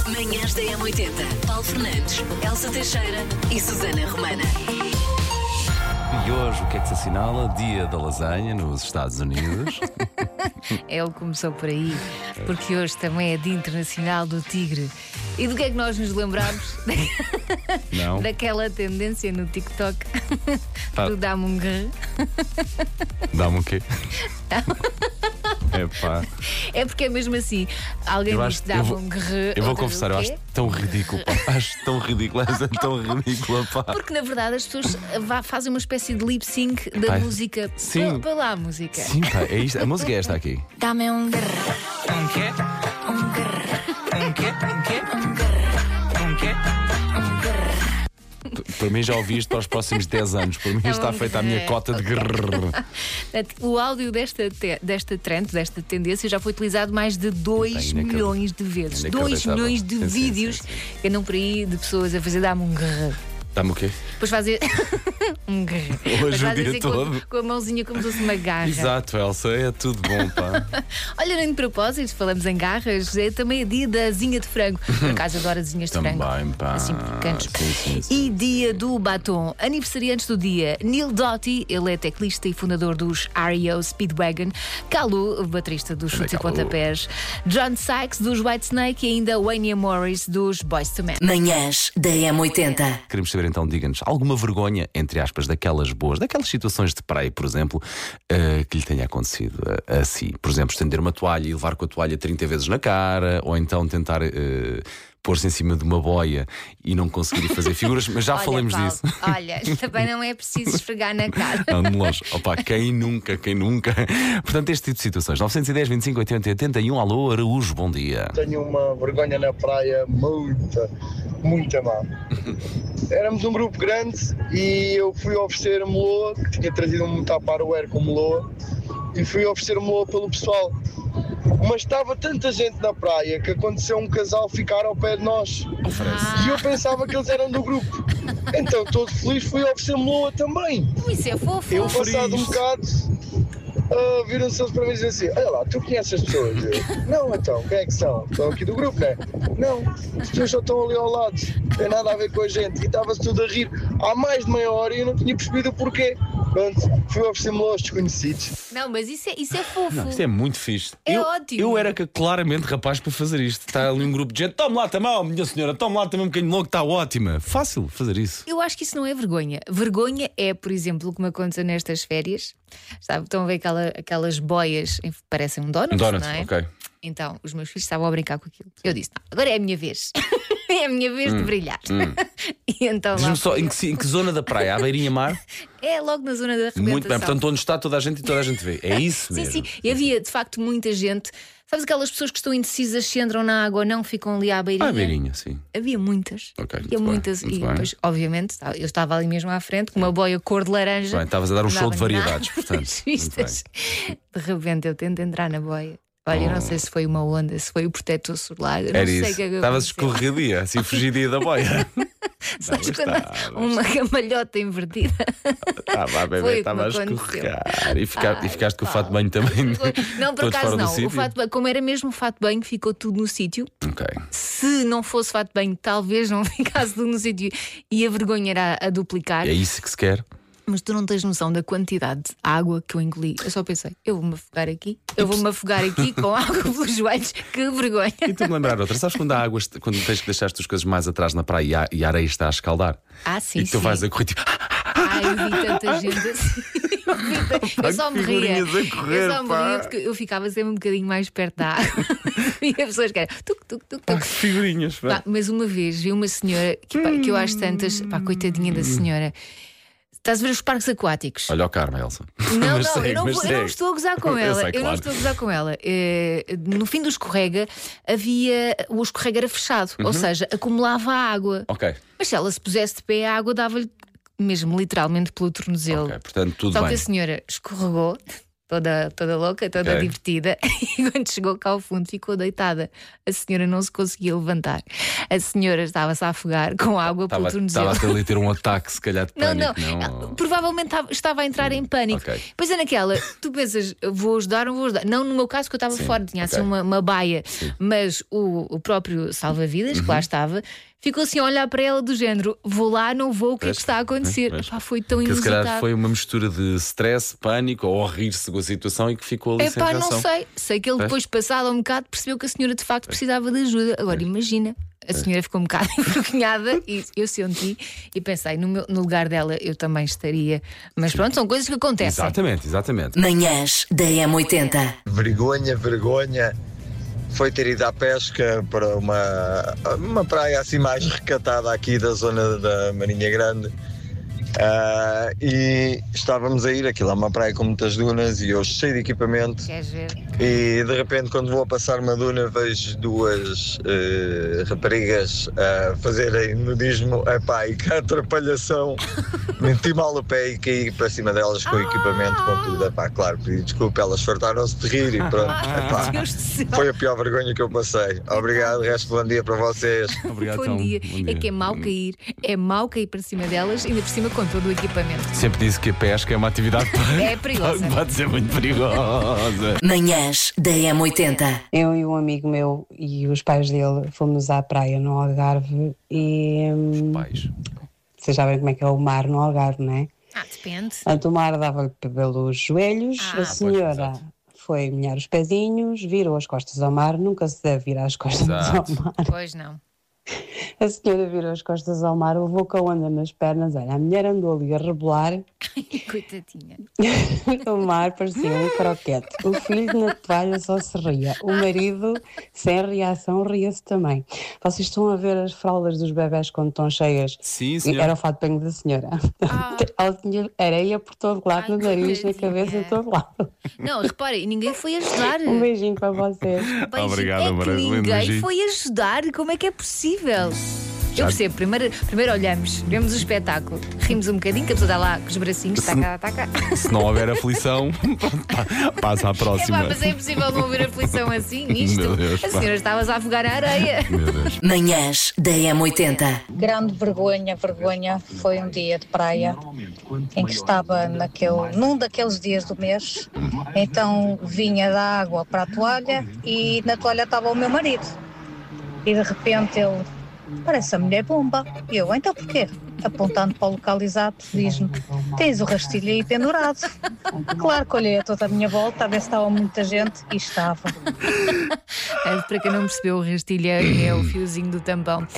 Manhãs da M80. Paulo Fernandes, Elsa Teixeira e Susana Romana. E hoje o que é que se assinala? Dia da lasanha nos Estados Unidos. Ele começou por aí, porque hoje também é Dia Internacional do Tigre. E do que é que nós nos lembramos? Não. Daquela tendência no TikTok do dá-me um grrr. Dá-me o quê? Epá. É porque é mesmo assim. Alguém Eu diz acho- que dá-me eu vou- um grrr. Eu vou outra confessar, o eu quê? acho tão ridículo, pá. Acho tão ridículo, é tão ridículo, pá. Porque na verdade as pessoas fazem uma espécie de lip sync da Pai, música. sim. Para lá a música. Sim, pá, é isto. A música é esta aqui. Dá-me um grrr. Um quê? Um grrr. Um quê? Um quê? Um grrr. Um quê? Um grrr. Para mim já ouvi isto para os próximos 10 anos. Para mim está feita a minha cota de grrr. O áudio desta trend, desta tendência, já foi utilizado mais de 2 Inacreditável. milhões de vezes. 2 Inacreditável. milhões de Sim, sim, vídeos sim, que andam por aí de pessoas a fazer dá-me um grrr. Dá-me o quê? Depois fazer um grrr. Hoje Depois o fazem dia assim todo. com a mãozinha como se fosse uma garra. Exato, Elsa, é tudo bom, pá. Olha, nem de propósito, falamos em garras, é também dia da asinha de frango. Por acaso adoro asinhas de frango. Também, pá. Assim picantes. Sim. E dia do batom. Aniversariantes do dia: Neil Doughty, ele é teclista e fundador dos REO Speedwagon. Kalu, o baterista dos Chutes e Kalu. Pontapés. John Sykes, dos Whitesnake. E ainda Wayne Morris, dos Boyz II Men. Manhãs da M80. Queremos saber então, diga-nos, alguma vergonha, entre aspas, daquelas boas, daquelas situações de praia, por exemplo, que lhe tenha acontecido a si? Por exemplo, estender uma toalha e levar com a toalha 30 vezes na cara, ou então tentar pôr-se em cima de uma boia e não conseguir fazer figuras, mas já Olha, falamos Paulo, disso. Olha, também não é preciso esfregar na cara. Não, de longe. Opa, quem nunca? Portanto, este tipo de situações. 910, 25, 80, 81. Alô, Araújo, bom dia. Tenho uma vergonha na praia muita má. Éramos um grupo grande e eu fui oferecer meloa, que tinha trazido um Tupperware com meloa, e fui oferecer meloa pelo pessoal. Mas estava tanta gente na praia que aconteceu um casal ficar ao pé de nós. E eu pensava que eles eram do grupo. Então, todo feliz, fui oferecer meloa também. Isso é fofo. Eu, passado um bocado, viram-se eles para mim e dizem assim: olha lá, tu conheces as pessoas? Eu, não, então, quem é que são? Estão aqui do grupo, não é? Não, as pessoas só estão ali ao lado, não tem nada a ver com a gente. E estava-se tudo a rir há mais de meia hora e eu não tinha percebido o porquê. Pronto, fui oferecer-me aos desconhecidos. Não, mas isso é fofo. Não, isto é muito fixe. É eu, ótimo. Eu era claramente rapaz para fazer isto. Está ali um grupo de gente. Tome lá também, oh, minha senhora, tome lá também um bocadinho logo, está ótima. Fácil fazer isso. Eu acho que isso não é vergonha. Vergonha é, por exemplo, o que me aconteceu nestas férias. Estão a ver aquelas boias, parecem um donut, não é? ok. Então, os meus filhos estavam a brincar com aquilo. Eu disse: não, agora é a minha vez. É a minha vez de brilhar. E então lá Diz-me só, fui em eu. que zona da praia? À beirinha mar? É logo na zona da arrebentação. Muito bem, portanto, onde está toda a gente e toda a gente vê. É isso Sim, mesmo. sim. E havia de facto muita gente. Sabes aquelas pessoas que estão indecisas se entram na água ou não, ficam ali à beirinha? À beirinha, sim. Havia muitas. Ok, Havia muito bem, muitas. muito E bem. depois, obviamente, eu estava ali mesmo à frente com uma boia cor de laranja. Bem, estavas a dar um show de Andava na- variedades, portanto. nas vistas. De repente eu tento entrar na boia. Olha, eu não sei se foi uma onda, se foi o protetor solar. Eu não Era sei o isso. que é que Estavas aconteceu. escorregadia, assim fugidia da boia. Sabes Não, quando estavas. uma camalhota invertida. Estava a Foi o beber, que estava a me aconteceu. escorregar. E ficaste com o Ai, fato de banho também. Não, por todo acaso fora do não. sítio. O fato de banho, como era mesmo o fato de banho, ficou tudo no sítio. Ok. Se não fosse fato de banho, talvez não ficasse tudo no sítio e a vergonha era a duplicar. É isso que se quer. Mas tu não tens noção da quantidade de água que eu engoli. Eu só pensei: eu vou-me afogar aqui. Eu vou-me afogar aqui com água pelos joelhos. Que vergonha. E tu me lembrar outra, sabes quando há águas, quando tens que deixar as tuas coisas mais atrás na praia e a areia está a escaldar? Ah, sim, E tu sim. vais a correr tipo. Ai, eu vi tanta gente assim. Eu só me ria. Figurinhas a correr, Eu só me pá. ria porque eu ficava sempre um bocadinho mais perto da água. E as pessoas que eram tuc, tuc, tuc, Pá, tuc. que figurinhas, pá. Pá, mas uma vez vi uma senhora que eu acho tantas, pá, coitadinha da senhora. Estás a ver os parques aquáticos? Olha o karma, Elsa. Não, Mas não, segue, eu não, mas eu não segue. estou a gozar com Eu ela. sei, Eu não claro. estou a gozar com ela. No fim do escorrega o escorrega era fechado, Uhum. ou seja, acumulava água. Ok, Mas se ela se pusesse de pé, a água dava-lhe mesmo literalmente pelo tornozelo. ok, portanto tudo Só bem. que a senhora escorregou toda louca, toda Ok. divertida. E quando chegou cá ao fundo, ficou deitada. A senhora não se conseguia levantar. A senhora estava-se a afogar com água pelo tornozelo. Estava a ter um ataque, se calhar, de Não, pânico. provavelmente estava a entrar em pânico. Ok. Pois é, naquela, tu pensas, vou ajudar ou não vou ajudar? Não, no meu caso, que eu estava fora, tinha assim ok. uma baia, mas o próprio salva-vidas, que lá estava, ficou assim a olhar para ela do género: vou lá, não vou, o que é que está a acontecer? Pois. Epá, foi tão Que se calhar inusitado. foi uma mistura de stress, pânico ou rir-se com a situação e que ficou ali sem Epá, reação. não sei. Sei que ele depois, passado um bocado, percebeu que a senhora de facto precisava de ajuda. Agora imagina, a senhora ficou um bocado envergonhada e eu senti e pensei, no lugar dela eu também estaria. Mas pronto, são coisas que acontecem. Exatamente. Manhãs da M80. Vergonha foi ter ido à pesca para uma praia assim mais recatada aqui da zona da Marinha Grande. E estávamos a ir, aquilo é uma praia com muitas dunas e eu cheio de equipamento. Queres ver? E de repente, quando vou a passar uma duna, vejo duas raparigas a fazerem nudismo. Epá, e que atrapalhação! Meti mal o pé e caí para cima delas com o equipamento, com tudo. Epá, claro, pedi desculpa, elas fartaram-se de rir e pronto. Epá, Deus do céu. foi a pior vergonha que eu passei. Obrigado, resto bom dia para vocês. Obrigado, Bom então. dia. Bom dia. É que é mau cair para cima delas, ainda por cima com todo o equipamento. Sempre disse que a pesca é uma atividade É perigosa. pode ser muito perigosa. Manhãs da M80. Eu e um amigo meu e os pais dele fomos à praia no Algarve e Pais. vocês sabem como é que é o mar no Algarve, não é? Depende. Portanto, o mar dava-lhe pelos joelhos, Ah, a senhora exato. foi molhar os pezinhos, virou as costas ao mar, nunca se deve virar as costas Exato. ao mar. Pois não. A senhora virou as costas ao mar, levou com a onda nas pernas, olha, a mulher andou ali a rebolar, Coitadinha. o mar parecia um croquete. O filho na toalha só se ria. O marido, sem reação, ria-se também. Vocês estão a ver as fraldas dos bebés quando estão cheias? Sim, senhor. Era o fato de banho da senhora. Ela tinha areia por todo lado, no nariz, na cabeça, em todo lado. Não, reparem, ninguém foi ajudar. Um beijinho para vocês. Beijinho. Obrigado, é que amor. Lindo ninguém beijinho. foi ajudar. Como é que é possível? Eu percebo, primeiro olhamos, vemos o espetáculo, rimos um bocadinho, que a pessoa está lá com os bracinhos, taca. Se não houver aflição, passa à próxima. Mas é impossível não haver aflição assim, nisto. Meu Deus, A pá. senhora estava-se a afogar na areia. Meu Deus. Manhãs da M80. Grande vergonha foi um dia de praia em que estava num daqueles dias do mês. Então vinha da água para a toalha e na toalha estava o meu marido. E de repente ele: parece a mulher bomba. E eu: então porquê? Apontando para o local exato, diz-me: tens o rastilho aí pendurado. Claro que olhei a toda a minha volta a ver se estava muita gente e estava. Para quem não percebeu, o rastilho é o fiozinho do tampão.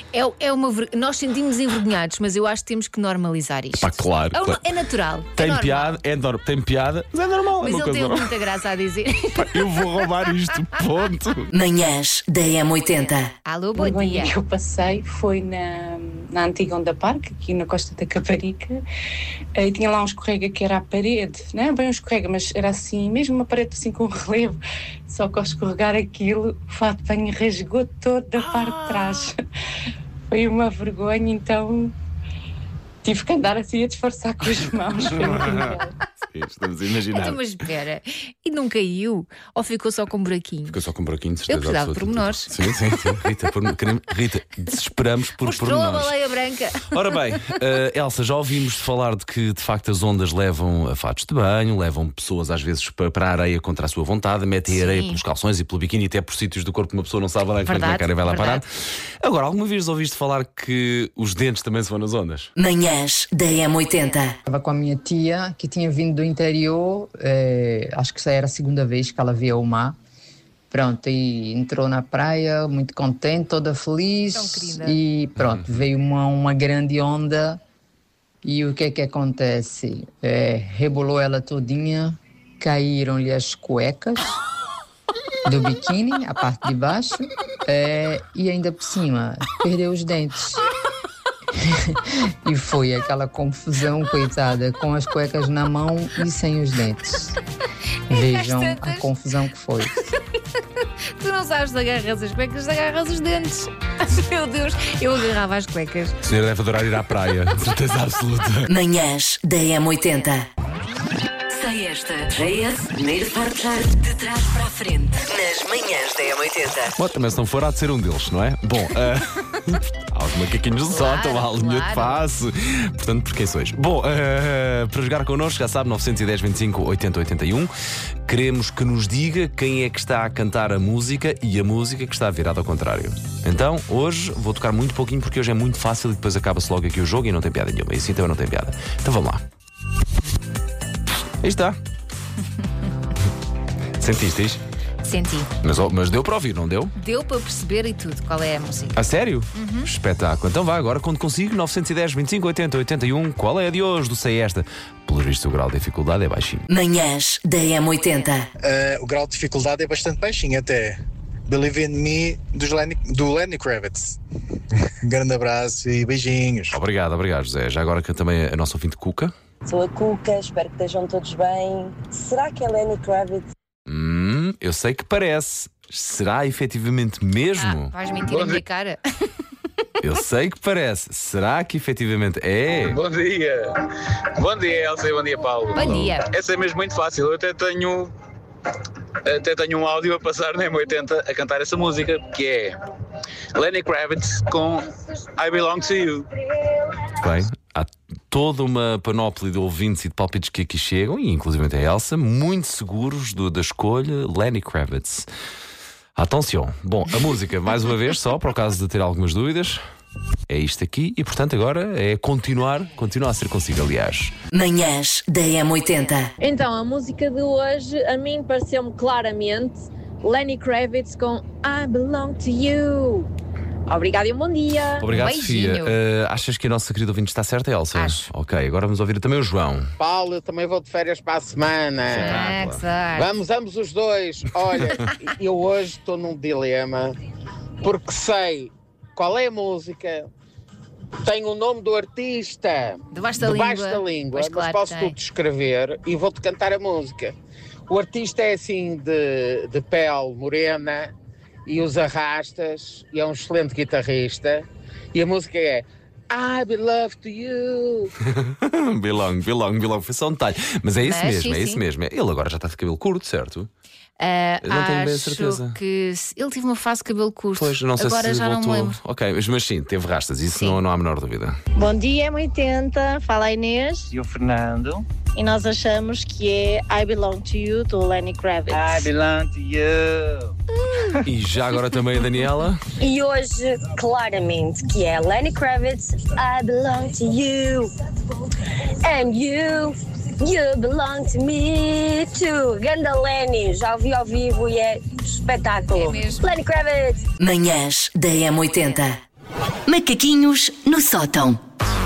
Nós sentimos envergonhados, mas eu acho que temos que normalizar isto. Pá, claro, claro. É natural. Tem normal. piada, tem piada, mas é normal. Mas é uma ele coisa tem normal. muita graça a dizer. Pá, eu vou roubar isto, ponto. Manhãs da M80. Alô, A bom vergonha dia. que eu passei foi na antiga Onda Park, aqui na Costa da Caparica, e tinha lá um escorrega que era a parede, não era bem um escorrega, mas era assim, mesmo uma parede assim com relevo, só que ao escorregar aquilo, o fato de banho rasgou toda a parte de trás. Foi uma vergonha, então tive que andar assim a disfarçar com as mãos. Foi incrível. Sim, estamos a imaginar. Então, mas espera, e não caiu? Ou ficou só com um buraquinho? Ficou só com um buraquinho de certeza. Eu precisava de absoluta. pormenores. Sim. Rita, desesperamos por Mostrou a pormenores. baleia branca. Ora bem, Elsa, já ouvimos falar de que de facto as ondas levam a fatos de banho, levam pessoas às vezes para a areia contra a sua vontade, metem Sim. areia pelos calções e pelo biquíni, até por sítios do corpo que uma pessoa não sabe onde é que a Verdade, cara vai lá parar. verdade. Agora, alguma vez ouviste falar que os dentes também se vão nas ondas? Manhãs da M80. Estava com a minha tia, que tinha vindo do interior, acho que já era a segunda vez que ela via o mar. Pronto, e entrou na praia, muito contente, toda feliz. Tão querida. E pronto, veio uma grande onda. E o que é que acontece? Rebolou ela todinha, caíram-lhe as cuecas do biquíni, a parte de baixo, e ainda por cima, perdeu os dentes. E foi aquela confusão, coitada, com as cuecas na mão e sem os dentes. Vejam a confusão que foi. Tu não sabes se agarras as cuecas, se agarras os dentes. Meu Deus, eu agarrava as cuecas. O senhor deve adorar ir à praia, de certeza absoluta. Manhãs da M80. Sei esta. JS, primeiro forjar de trás para a frente. Nas manhãs da M80. Bom, também se não for, há de ser um deles, não é? Bom, há os macaquinhos do sótão, há a linha de passe. Portanto, por quem sois? Bom, para jogar connosco, já sabe, 910 25 80 81. Queremos que nos diga quem é que está a cantar a música e a música que está virada ao contrário. Então, hoje vou tocar muito pouquinho porque hoje é muito fácil e depois acaba-se logo aqui o jogo e não tem piada nenhuma. E assim também não tem piada. Então vamos lá. Aí está. Sentiste isto? Senti. Mas deu para ouvir, não deu? Deu para perceber e tudo qual é a música. A sério? Espetáculo. Então vá, agora quando consigo, 910 25 80 81. Qual é a de hoje do Sei Esta? Pelo visto, o grau de dificuldade é baixinho. Manhãs da M80. O grau de dificuldade é bastante baixinho até. Believe in Me do Lenny Kravitz. Grande abraço e beijinhos. Obrigado, José. Já agora que também a nossa ouvinte Cuca. Sou a Cuca, espero que estejam todos bem. Será que é Lenny Kravitz? Eu sei que parece. Será efetivamente mesmo? Vais mentir na minha cara. Eu sei que parece. Será que efetivamente é? Bom dia. Bom dia, Elsa, e bom dia, Paulo. Bom dia. Essa é mesmo muito fácil. Eu até tenho um áudio a passar na M80 a cantar essa música, que é Lenny Kravitz com I Belong to You. Bem, há toda uma panóplia de ouvintes e de palpites que aqui chegam, e inclusive a Elsa, muito seguros da escolha Lenny Kravitz. Atenção. Bom, a música, mais uma vez, só para o caso de ter algumas dúvidas, é isto aqui e, portanto, agora é continuar a ser consigo, aliás. Manhãs da M80. Então, a música de hoje, a mim pareceu-me claramente Lenny Kravitz com I Belong to You. Obrigada e um bom dia. Obrigado, Beijinho. Sofia. Achas que a nossa querida ouvinte está certa, Elsa? Acho. Ok, agora vamos ouvir também o João. Paulo, eu também vou de férias para a semana. Vamos os dois. Olha, eu hoje estou num dilema porque sei qual é a música, tenho o nome do artista Debaixo da língua, mas claro, posso tudo escrever e vou-te cantar a música. O artista é assim de pele morena e usa rastas e é um excelente guitarrista e a música é I belong to you. belong, foi só um detalhe. Mas é isso mesmo, sim, é isso sim. mesmo. Ele agora já está de cabelo curto, certo? Não tenho bem a certeza. Acho que ele teve uma fase de cabelo curto. Pois, não sei agora se já voltou. não me lembro. Ok, mas sim, teve rastas, isso não há a menor dúvida. Bom dia, M80. Fala a Inês. E o Fernando. E nós achamos que é I Belong to You do Lenny Kravitz. I belong to you. E já agora também a Daniela. E hoje, claramente, que é Lenny Kravitz, I belong to you. And you belong to me too. Ganda Lenny, já ouvi ao vivo e é espetáculo. É mesmo. Lenny Kravitz. Manhãs da M80. Macaquinhos no sótão.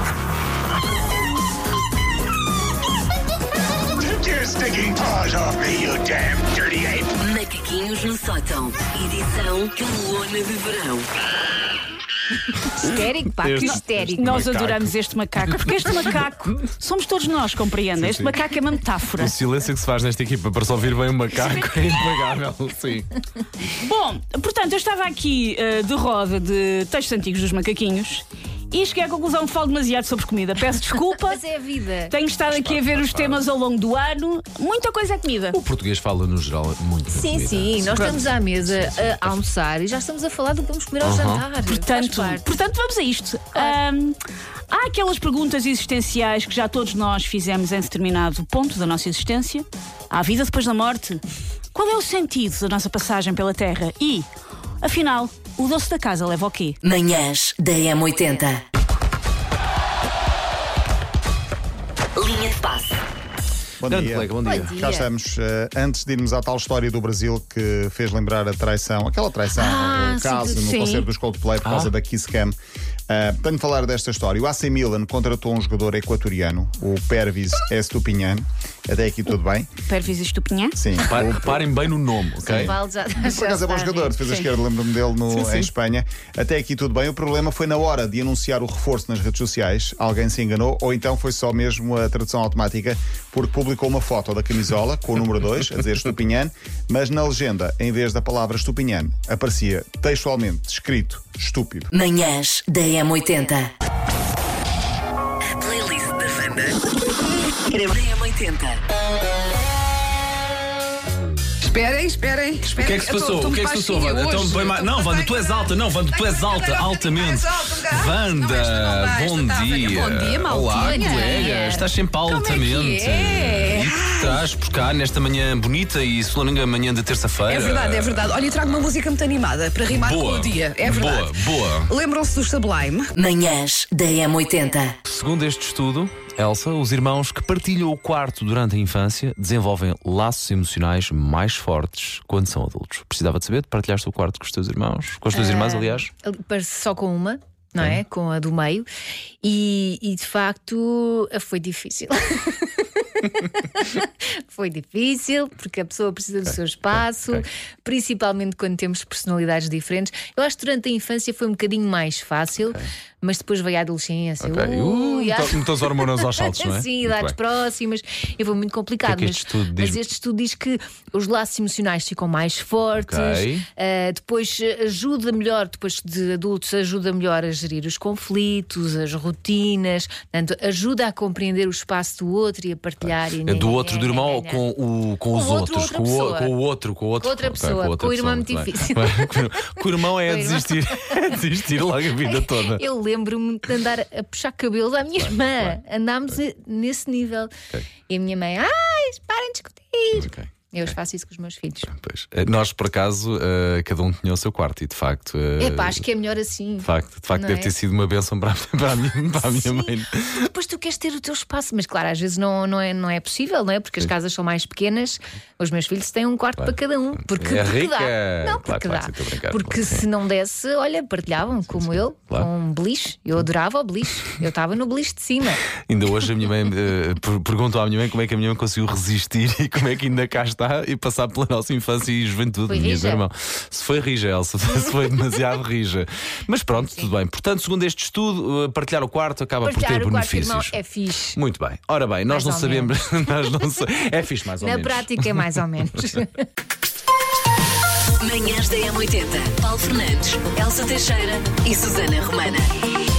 Macaquinhos no sótão. Edição Calona de Verão. Histérico, pá, que histérico. Nós macaco. adoramos este macaco, porque este macaco somos todos nós, compreendem? Sim, Este sim. macaco é uma metáfora. O silêncio que se faz nesta equipa para só ouvir bem um macaco é impagável, sim. Bom, portanto, eu estava aqui de roda de textos antigos dos macaquinhos e cheguei à conclusão que falo demasiado sobre comida. Peço desculpa. Mas é a vida. Tenho estado aqui a ver os temas ao longo do ano. Muita coisa é comida. O português fala, no geral, muito da Sim, comida. sim, nós estamos à mesa a almoçar e já estamos a falar do que vamos comer ao jantar. Portanto, vamos a isto. Há aquelas perguntas existenciais que já todos nós fizemos em determinado ponto da nossa existência. Há vida depois da morte? Qual é o sentido da nossa passagem pela Terra? E, afinal, o doce da casa leva ao quê? Manhãs da M80. Linha de passe. Bom Grande dia. colega, bom dia. Cá estamos. Antes de irmos à tal história do Brasil que fez lembrar a traição, aquela traição, o caso no concerto dos Coldplay por causa da Kiss Cam. Tenho de falar desta história. O AC Milan contratou um jogador equatoriano, o Pervis Estupinhan. Até aqui tudo bem? Pervis Estupinhan? Sim. Reparem bem no nome, ok? Por acaso é bom jogador, defesa esquerda, lembro-me dele em Espanha. Até aqui tudo bem. O problema foi na hora de anunciar o reforço nas redes sociais. Alguém se enganou, ou então foi só mesmo a tradução automática, porque publicou uma foto da camisola com o número 2, a dizer Estupinhan, mas na legenda, em vez da palavra Estupinhan, aparecia textualmente escrito estúpido. Manhãs da M80. A playlist da Wanda. Esperem. O que é que se passou? O que é que se passou, Wanda? Então, não, Wanda, tu és alta. Não, Wanda, tu és alta, altamente. Wanda, bom dia. Bom dia, maltinha. Olá, colega. Estás sempre altamente. é? E por trás, por cá, nesta manhã bonita e solange manhã de terça-feira. É verdade. Olha, trago uma música muito animada para rimar com o dia. É verdade. Boa. Lembram-se do Sublime? Manhãs da M80. Segundo este estudo, Elsa, os irmãos que partilham o quarto durante a infância desenvolvem laços emocionais mais fortes quando são adultos. Precisava de saber, partilhaste o quarto com os teus irmãos? Com as tuas irmãs, aliás? Só com uma, não é? Com a do meio. E de facto foi difícil. Foi difícil porque a pessoa precisa do seu espaço, principalmente quando temos personalidades diferentes. Eu acho que durante a infância foi um bocadinho mais fácil, mas depois veio a adolescência. Muitas as hormonas aos saltos, não é? Sim, idades próximas. E foi muito complicado. Mas este estudo diz que os laços emocionais ficam mais fortes. Depois ajuda melhor, depois de adultos, ajuda melhor a gerir os conflitos, as rotinas. Portanto, ajuda a compreender o espaço do outro e a partilhar. Do outro, do irmão ou com os outros? Com o outro. Com outra pessoa. Com o irmão é muito difícil. Com o irmão é desistir. É desistir logo a vida toda. Eu lembro-me de andar a puxar cabelos à minha irmã. Andámos nesse nível. E a minha mãe, parem de discutir. Eu faço isso com os meus filhos. Nós, por acaso, cada um tinha o seu quarto e de facto. Acho que é melhor assim. De facto deve ter sido uma bênção para a minha mãe. Depois tu queres ter o teu espaço, mas claro, às vezes não é possível, não é? Porque as casas são mais pequenas. Os meus filhos têm um quarto para cada um. Porque rica. Dá. Não, porque dá. Porque se não desse, olha, partilhavam, como eu, com um beliche. Eu adorava o beliche. Eu estava no beliche de cima. Ainda hoje a minha mãe perguntou à minha mãe como é que a minha mãe conseguiu resistir e como é que ainda cá está e passar pela nossa infância e juventude. Foi rija? Irmão. Se foi rija, Elsa, se foi demasiado rija. Mas pronto, tudo bem. Portanto, segundo este estudo, partilhar o quarto acaba por ter benefícios. Irmão, é fixe. Muito bem. Ora bem, nós não sabemos. É fixe mais ou menos. Na prática é mais ou menos. Manhãs da M80. Paulo Fernandes, Elsa Teixeira e Susana Romana.